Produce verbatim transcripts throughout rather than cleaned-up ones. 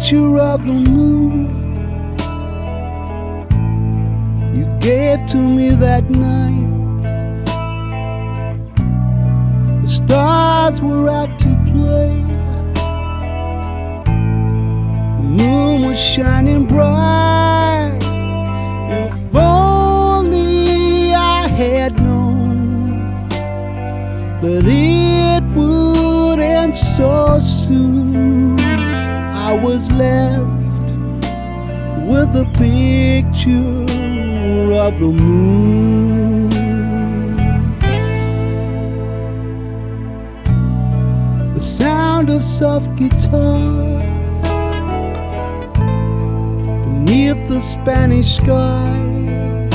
picture of the moon you gave to me that night. The stars were out to play. The moon was shining bright. If only I had known that it would end so soon. I was left with a picture of the moon. The sound of soft guitars beneath the Spanish skies,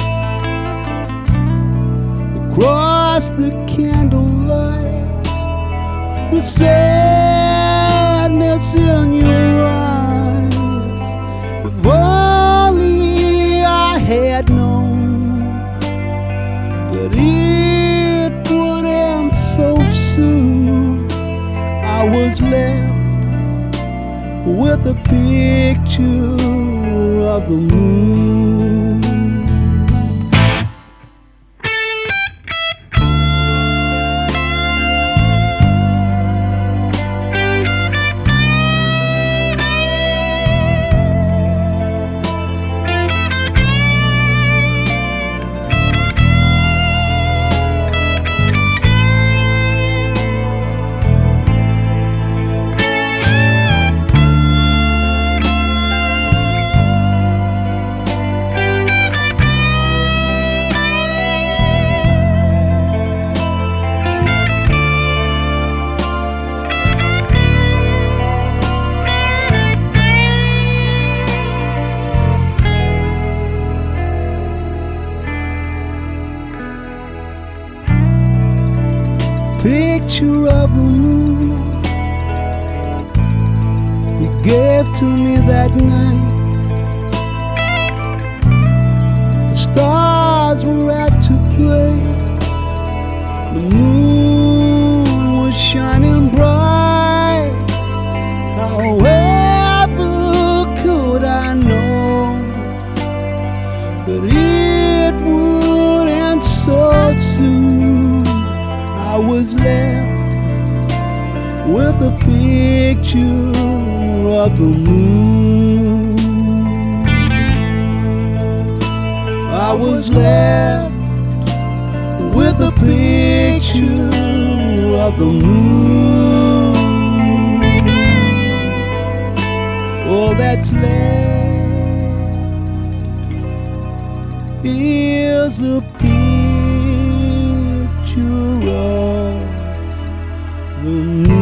across the candlelight, the sadness in your eyes. If only I had known that it would end so soon. I was left with a picture of the moon. Picture of the moon you gave to me that night. The stars were out to play. The moon was shining bright. However could I know that it would end so soon? I was left with a picture of the moon. I was left with a picture of the moon. All that's left is a picture of the moon.